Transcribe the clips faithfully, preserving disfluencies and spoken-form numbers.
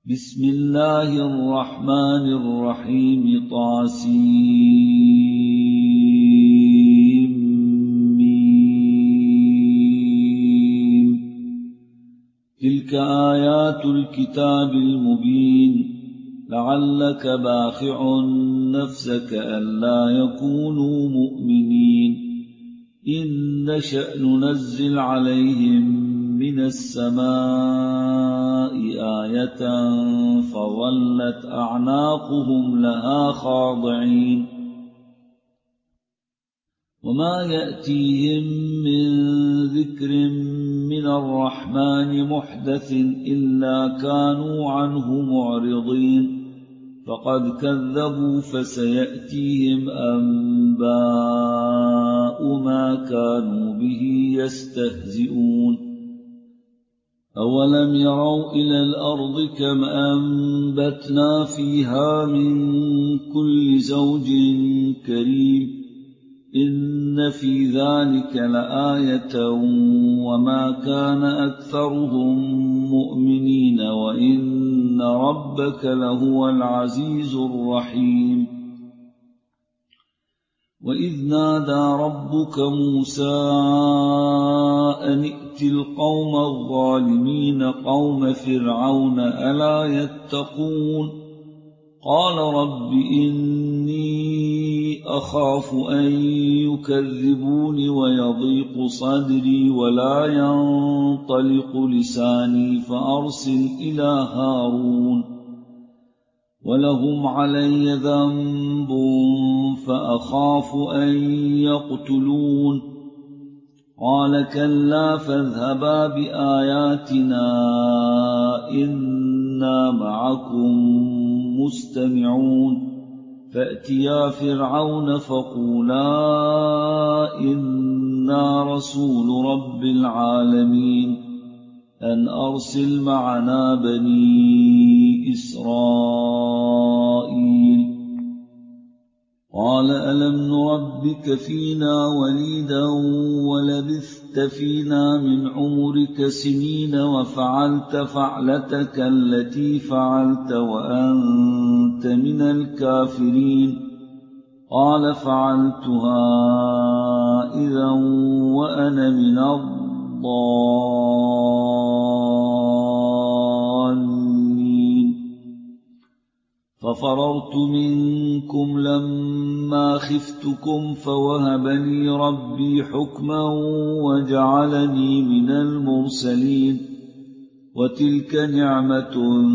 بسم الله الرحمن الرحيم طاسيم ميم. تلك آيات الكتاب المبين. لعلك باخع نفسك ألا يكونوا مؤمنين. إن نشأ ننزل عليهم من السماء آية فظلت أعناقهم لها خاضعين. وما يأتيهم من ذكر من الرحمن محدث إلا كانوا عنه معرضين. فقد كذبوا فسيأتيهم أنباء ما كانوا به يستهزئون. أولم يروا إلى الأرض كم أنبتنا فيها من كل زوج كريم. إن في ذلك لآية وما كان أكثرهم مؤمنين وإن ربك لهو العزيز الرحيم. وإذ نادى ربك موسى أن ائت القوم الظالمين قوم فرعون ألا يتقون. قال رب إني أخاف أن يكذبون ويضيق صدري ولا ينطلق لساني فأرسل إلى هارون ولهم علي ذنب فأخاف أن يقتلون. قال كلا فاذهبا بآياتنا إنا معكم مستمعون. فأتيا فرعون فقولا إنا رسول رب العالمين أن أرسل معنا بني إسرائيل. قال ألم نربك فينا وليدا ولبثت فينا من عمرك سنين وفعلت فعلتك التي فعلت وأنت من الكافرين. قال فعلتها إذا وأنا من الضالين. ففررت منكم لما خفتكم فوهب لي ربي حكما وجعلني من المرسلين. وتلك نعمة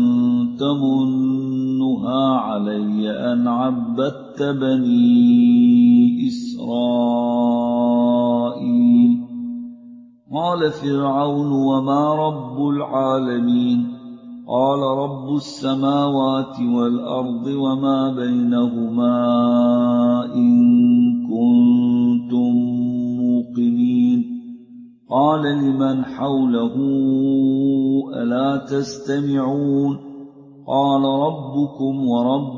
تمنها علي أن عبدت بني إسرائيل. قال فرعون وما رب العالمين. قال رب السماوات والأرض وما بينهما إن كنتم موقنين. قال لمن حوله ألا تستمعون. قال ربكم ورب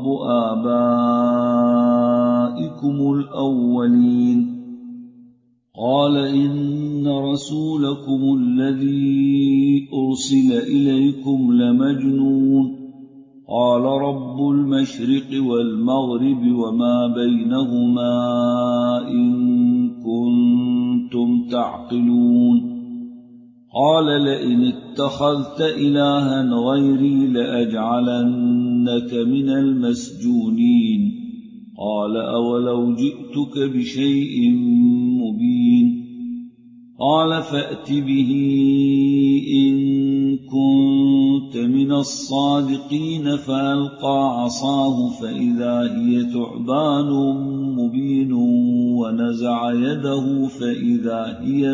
آبائكم الأولين. قال إن رسولكم الذي أرسل إليكم لمجنون. قال رب المشرق والمغرب وما بينهما إن كنتم تعقلون. قال لئن اتخذت إلها غيري لأجعلنك من المسجونين. قال أولو جئتك بشيء مبين. قال فأت به إن كنت من الصادقين. فألقى عصاه فإذا هي ثعبان مبين ونزع يده فإذا هي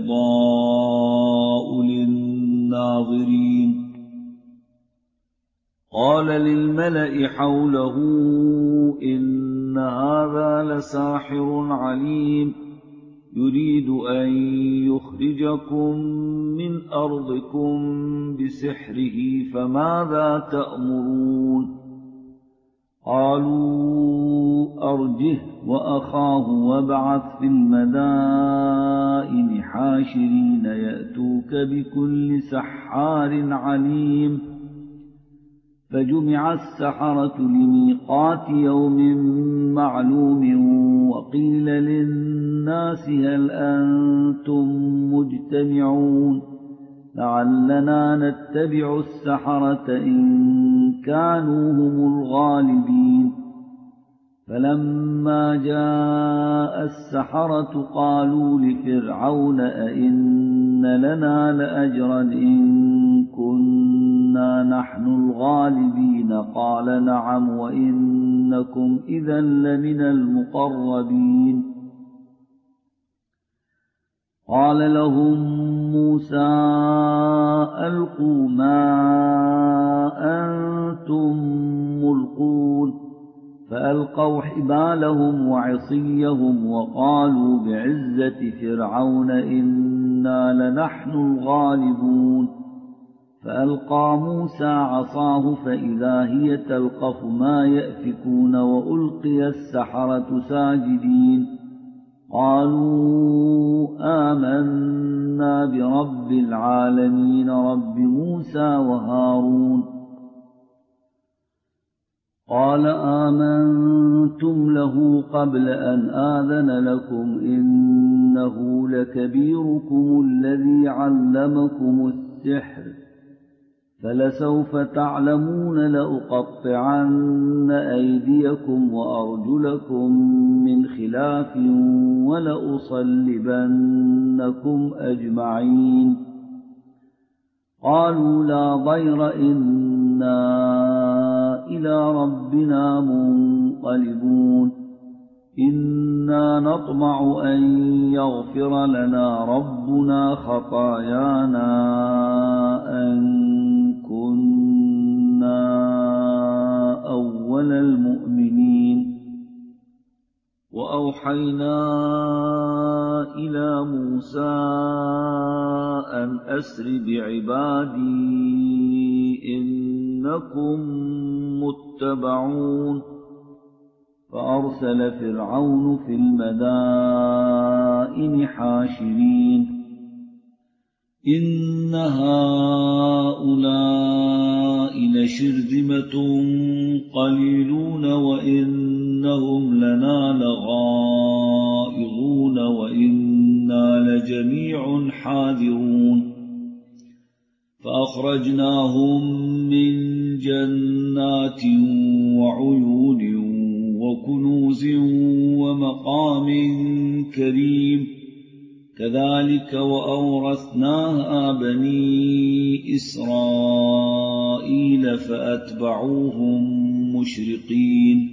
بيضاء للناظرين. قال للملأ حوله إن هذا لساحر عليم يريد أن يخرجكم من أرضكم بسحره فماذا تأمرون. قالوا أرجه وأخاه وابعث في المدائن حاشرين يأتوك بكل سحار عليم. فجمع السحرة لميقات يوم معلوم وقيل للناس هل أنتم مجتمعون لعلنا نتبع السحرة إن كانوا هم الغالبين فلما جاء السحرة قالوا لفرعون أئن لنا لأجرا إن كنا نحن الغالبين قال نعم وإنكم إذا لمن المقربين قال لهم موسى ألقوا ما أنتم ملقون فألقوا حبالهم وعصيهم وقالوا بعزة فرعون إنا لنحن الغالبون فألقى موسى عصاه فإذا هي تلقف ما يأفكون وألقي السحرة ساجدين قالوا آمنا برب العالمين رب موسى وهارون قال آمنتم له قبل أن آذن لكم إنه لكبيركم الذي علمكم السحر فلسوف تعلمون لأقطعن أيديكم وأرجلكم من خلاف ولأصلبنكم أجمعين قالوا لا ضير إنا إلى ربنا منقلبون إنا نطمع أن يغفر لنا ربنا خطايانا أن كنا أول المؤمنين وأوحينا إلى موسى أن أسر بعبادي إنكم متبعون فأرسل فرعون في المدائن حاشرين إن هؤلاء لشرذمة قليلون وإنهم لنا لغائظون وإنا لجميع حاذرون فأخرجناهم من جنات وعيون وكنوز ومقام كريم كذلك وأورثناها بني إسرائيل فأتبعوهم مشرقين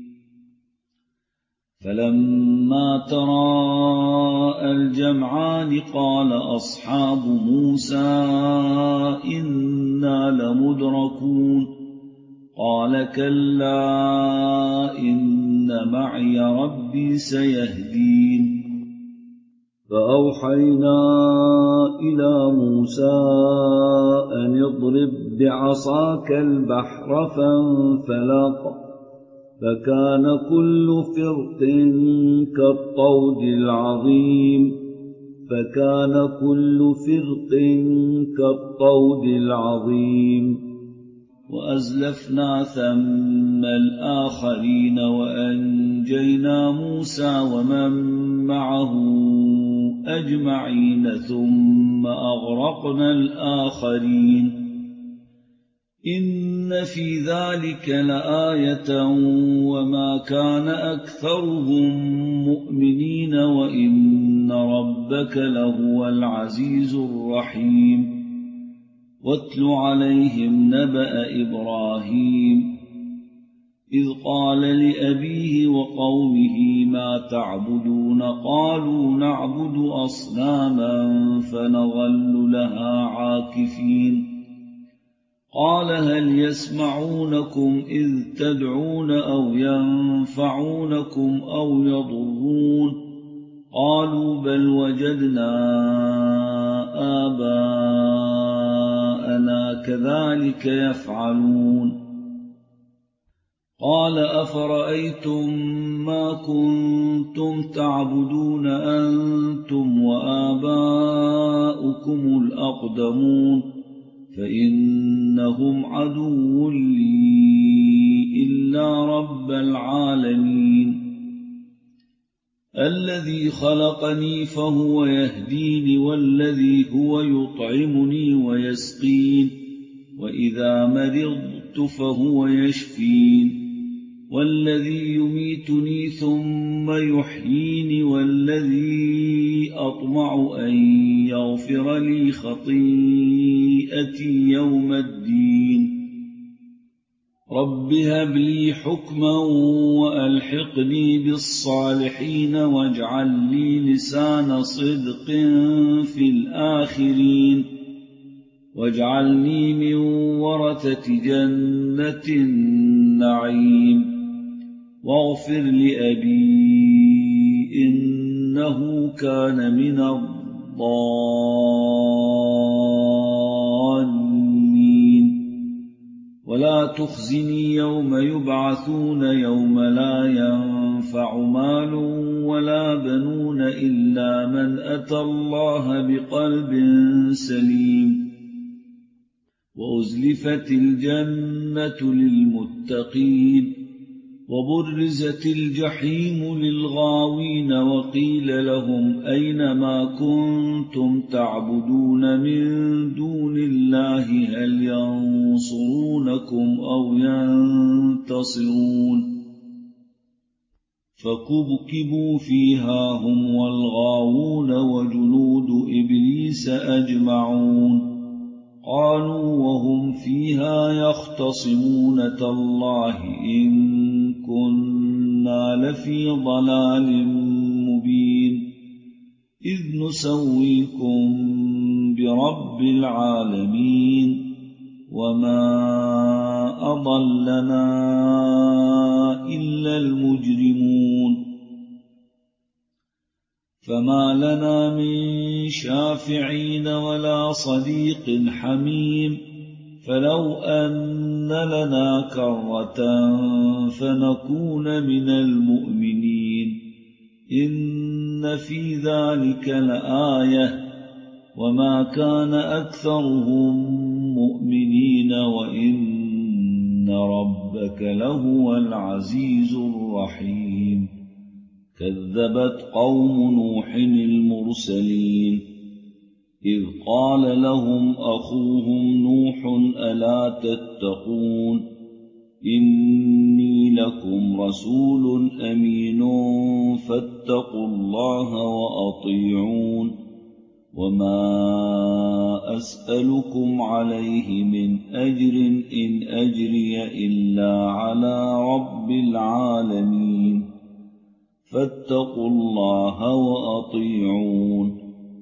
فلما تراءى الجمعان قال أصحاب موسى إنا لمدركون قال كلا إن معي ربي سيهدين فأوحينا إلى موسى أن اضرب بعصاك البحر فانفلق فكان كل فرق كالطود العظيم فكان كل فرق كالطود العظيم وأزلفنا ثم الآخرين وأنجينا موسى ومن معه أجمعين ثم أغرقنا الآخرين إن في ذلك لآية وما كان أكثرهم مؤمنين وإن ربك لهو العزيز الرحيم واتل عليهم نبأ إبراهيم إذ قال لأبيه وقومه ما تعبدون قالوا نعبد أصناما فنظل لها عاكفين قال هل يسمعونكم إذ تدعون أو ينفعونكم أو يضرون قالوا بل وجدنا آباءنا كذلك يفعلون قال أفرأيتم ما كنتم تعبدون أنتم وآباؤكم الأقدمون فإنهم عدو لي إلا رب العالمين الذي خلقني فهو يهديني والذي هو يطعمني ويسقين وإذا مرضت فهو يشفين والذي يميتني ثم يحييني والذي أطمع أن يغفر لي خطيئتي يوم الدين رب هب لي حكما وألحقني بالصالحين واجعل لي لسان صدق في الآخرين واجعلني من ورثة جنة النعيم واغفر لأبي إنه كان من الضالين ولا تخزني يوم يبعثون يوم لا ينفع مال ولا بنون إلا من أتى الله بقلب سليم وأزلفت الجنة للمتقين وبرزت الجحيم للغاوين وقيل لهم أين ما كنتم تعبدون من دون الله هل ينصرونكم أو ينتصرون فكبكبوا فيها هم والغاوون وجنود إبليس أجمعون قالوا وهم فيها يختصمون تالله إن كنا لفي ضلال مبين إذ نسويكم برب العالمين وما أضلنا إلا المجرمون فما لنا من شافعين ولا صديق حميم فلو أن لنا كرة فنكون من المؤمنين إن في ذلك لآية وما كان أكثرهم مؤمنين وإن ربك لهو العزيز الرحيم كذبت قوم نوح المرسلين إذ قال لهم أخوهم نوح ألا تتقون إني لكم رسول أمين فاتقوا الله وأطيعون وما أسألكم عليه من أجر إن أجري إلا على رب العالمين فاتقوا الله وأطيعون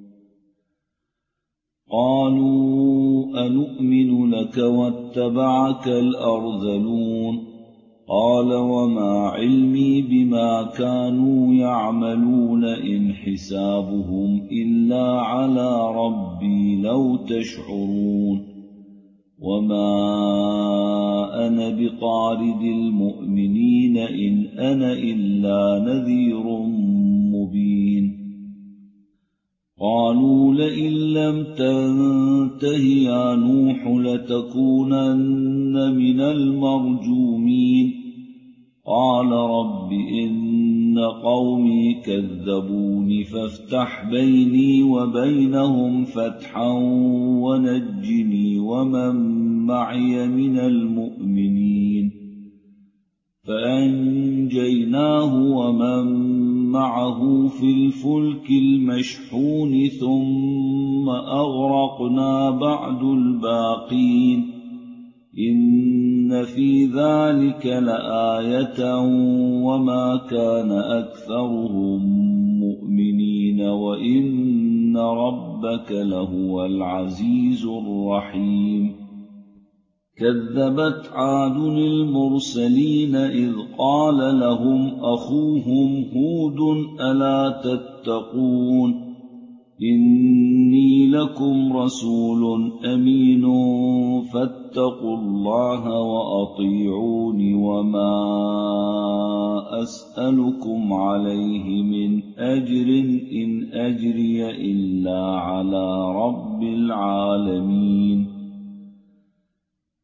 قالوا أنؤمن لك واتبعك الأرذلون قال وما علمي بما كانوا يعملون إن حسابهم إلا على ربي لو تشعرون وما أنا بطارد المؤمنين إن أنا إلا نذير مبين قالوا لئن لم تنته يا نوح لتكونن من المرجومين قال رب إن قومي كذبون فافتح بيني وبينهم فتحا ونجني ومن معي من المؤمنين فأنجيناه ومن معه في الفلك المشحون ثم أغرقنا بعد الباقين إن في ذلك لآية وما كان أكثرهم مؤمنين وإن ربك لهو العزيز الرحيم كذبت عاد المرسلين إذ قال لهم أخوهم هود ألا تتقون إني لكم رسول أمين فاتقوا الله وأطيعون وما أسألكم عليه من أجر إن أجري إلا على رب العالمين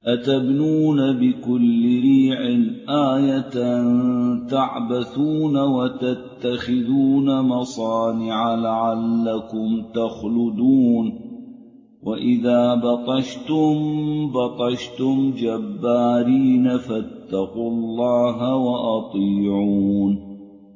أتبنون بكل ريع آية تعبثون وتتخذون مصانع لعلكم تخلدون وإذا بطشتم بطشتم جبارين فاتقوا الله وأطيعون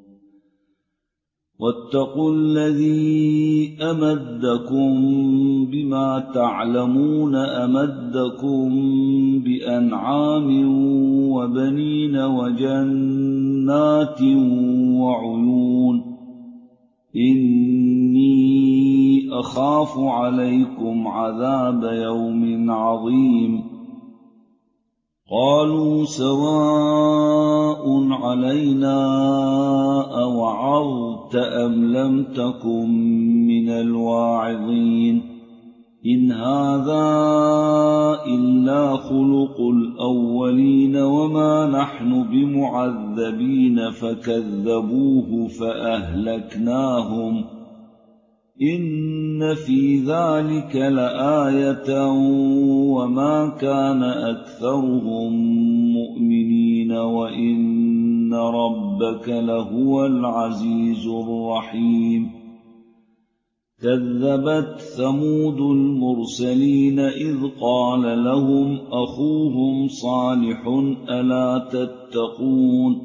واتقوا الذي أمدكم بما تعلمون أمدكم بأنعام وبنين وجنات وعيون إني أخاف عليكم عذاب يوم عظيم قالوا سواء علينا أوعظت أم لم تكن من الواعظين إن هذا إلا خلق الأولين وما نحن بمعذبين فكذبوه فأهلكناهم إن في ذلك لآية وما كان أكثرهم مؤمنين وإن ربك لهو العزيز الرحيم كذبت ثمود المرسلين إذ قال لهم أخوهم صالح ألا تتقون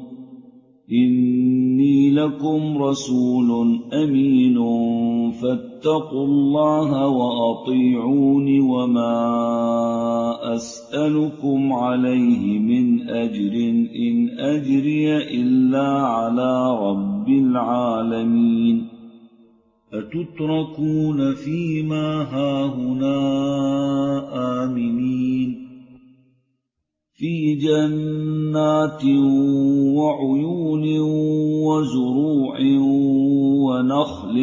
إني لكم رسول أمين فاتقوا الله وأطيعون وما أسألكم عليه من أجر إن أجري إلا على رب العالمين أتتركون فيما هاهنا آمنين في جنات وعيون وزروع ونخل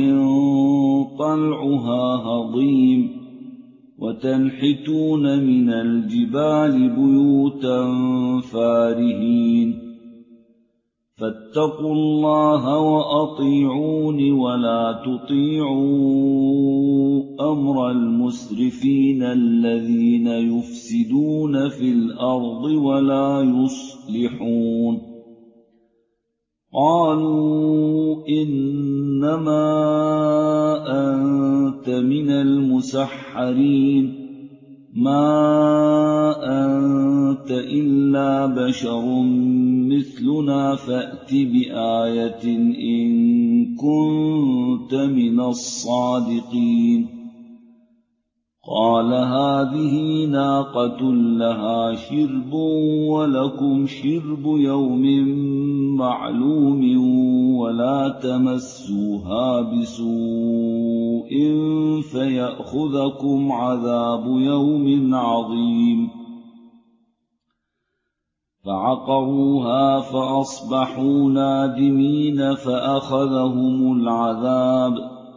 طلعها هضيم وتنحتون من الجبال بيوتا فارهين فاتقوا الله وأطيعون ولا تطيعوا أمر المسرفين الذين يفسدون في الأرض ولا يصلحون قالوا إنما أنت من المسحرين ما أنت إلا بشر مثلنا فأت بآية إن كنت من الصادقين قال هذه ناقة لها شرب ولكم شرب يوم معلوم ولا تمسوها بسوء فيأخذكم عذاب يوم عظيم فعقروها فأصبحوا نادمين فأخذهم العذاب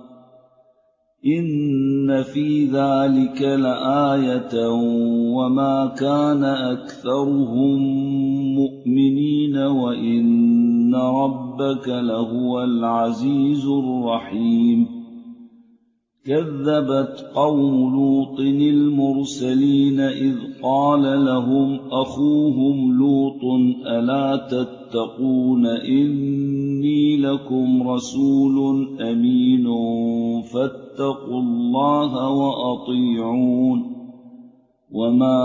إن في ذلك لآية وما كان أكثرهم مؤمنين وإن ربك لهو العزيز الرحيم كذبت قوم لوط المرسلين إذ قال لهم أخوهم لوط ألا تتقون إني لكم رسول أمين فاتقوا الله وأطيعون وما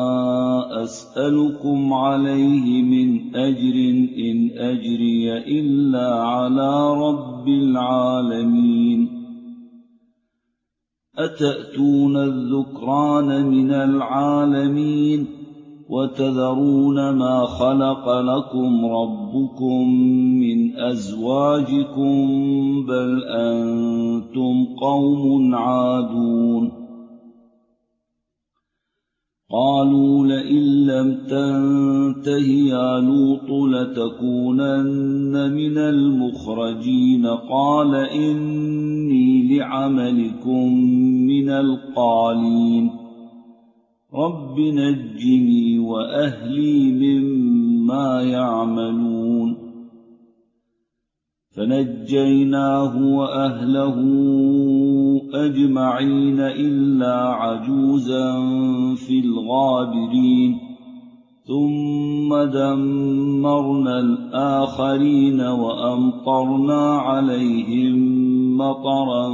أسألكم عليه من أجر إن أجري إلا على رب العالمين أتأتون الذكران من العالمين وتذرون ما خلق لكم ربكم من أزواجكم بل أنتم قوم عادون قالوا لئن لم تنته يا لوط لتكونن من المخرجين قال إني لعملكم من القالين رب نجني وأهلي مما يعملون فنجيناه وأهله أجمعين إلا عجوزا في الغابرين ثم دمرنا الآخرين وأمطرنا عليهم مطرا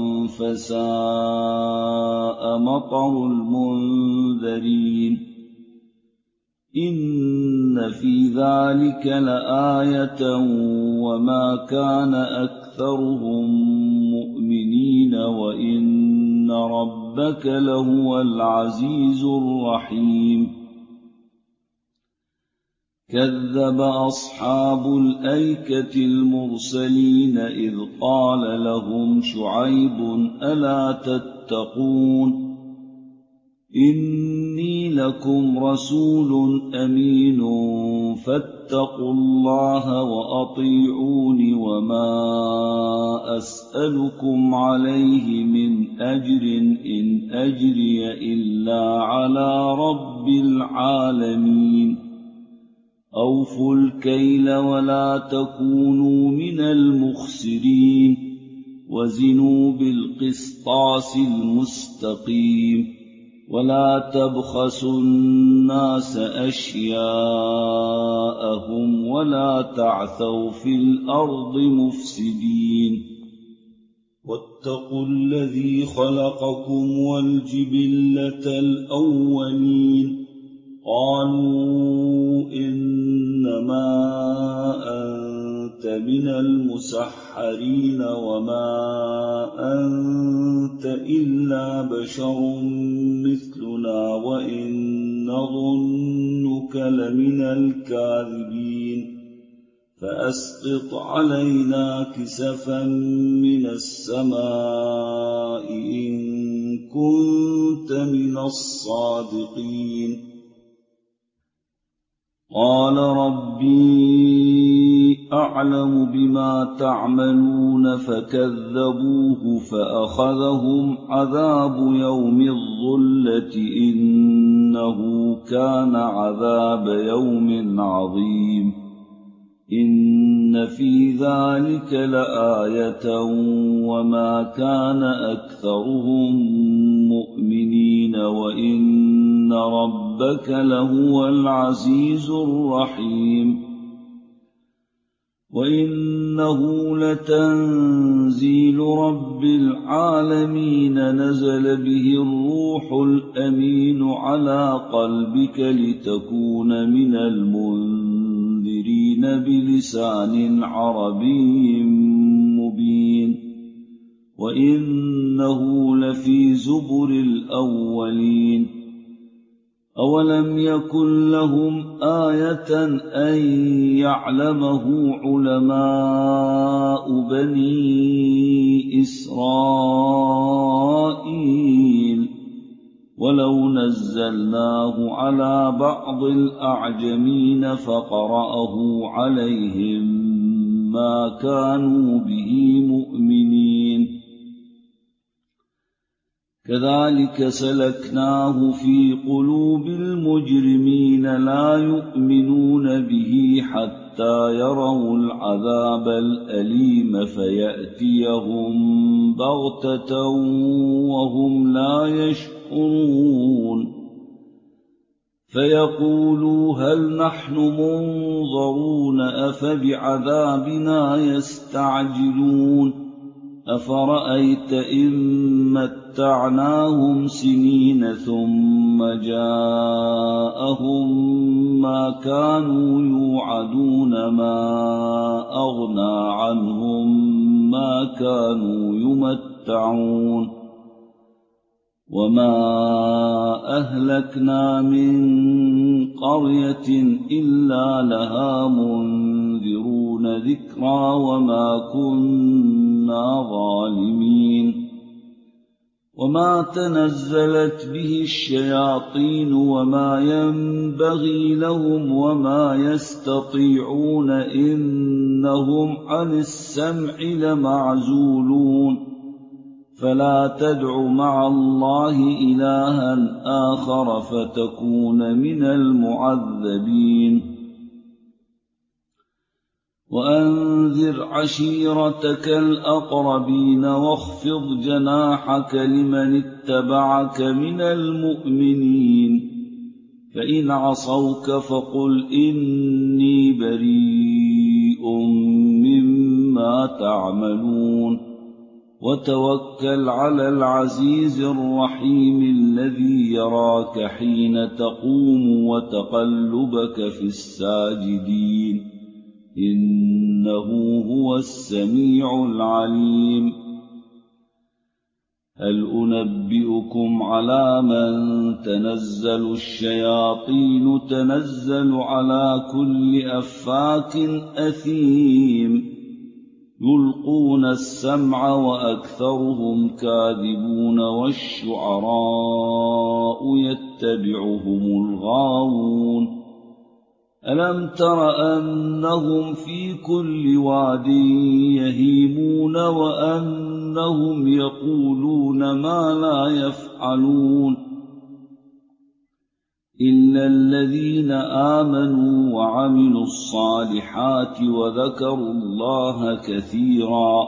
فساء مطر المنذرين إن في ذلك لآية وما كان أكثرهم مؤمنين وإن ربك لهو العزيز الرحيم كذب أصحاب الأيكة المرسلين إذ قال لهم شعيب ألا تتقون إني لكم رسول أمين فاتقوا الله وأطيعون وما أسألكم عليه من أجر إن أجري إلا على رب العالمين أوفوا الكيل ولا تكونوا من المخسرين وزنوا بالقسطاس المستقيم ولا تبخسوا الناس أشياءهم ولا تعثوا في الأرض مفسدين واتقوا الذي خلقكم والجبلة الأولين قالوا إنما أنت من المسحرين وما أنت إلا بشر مثلنا وإن نظنك لمن الكاذبين فأسقط علينا كسفا من السماء إن كنت من الصادقين قال ربي أعلم بما تعملون فكذبوه فأخذهم عذاب يوم الظلة إنه كان عذاب يوم عظيم إن في ذلك لآية وما كان أكثرهم مؤمنين وإن ربك لهو العزيز الرحيم وإنه لتنزيل رب العالمين نزل به الروح الأمين على قلبك لتكون من المنذرين بلسان عربي مبين وإنه لفي زبر الأولين أولم يكن لهم آية أن يعلمه علماء بني إسرائيل ولو نزلناه على بعض الأعجمين فقرأه عليهم ما كانوا به مؤمنين كذلك سلكناه في قلوب المجرمين لا يؤمنون به حتى يروا العذاب الأليم فيأتيهم بغتة وهم لا يشعرون فيقولوا هل نحن منظرون أفبعذابنا يستعجلون أفرأيت إن متعناهم سنين ثم جاءهم ما كانوا يوعدون ما أغنى عنهم ما كانوا يمتعون وما أهلكنا من قرية إلا لها منذرون ذكرى وما كنا ظالمين وما تنزلت به الشياطين وما ينبغي لهم وما يستطيعون إنهم عن السمع لمعزولون فلا تدع مع الله إلها آخر فتكون من المعذبين وأنذر عشيرتك الأقربين واخفض جناحك لمن اتبعك من المؤمنين فإن عصوك فقل إني بريء مما تعملون وتوكل على العزيز الرحيم الذي يراك حين تقوم وتقلبك في الساجدين إنه هو السميع العليم هل أنبئكم على من تنزل الشياطين تنزل على كل أفاك أثيم يلقون السمع وأكثرهم كاذبون والشعراء يتبعهم الغاوون ألم تر أنهم في كل واد يهيمون وأنهم يقولون ما لا يفعلون إلا الذين آمنوا وعملوا الصالحات وذكروا الله كثيرا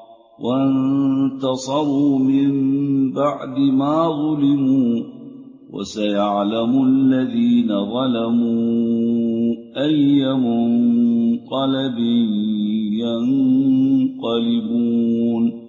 وانتصروا من بعد ما ظلموا وسيعلم الذين ظلموا أي منقلب ينقلبون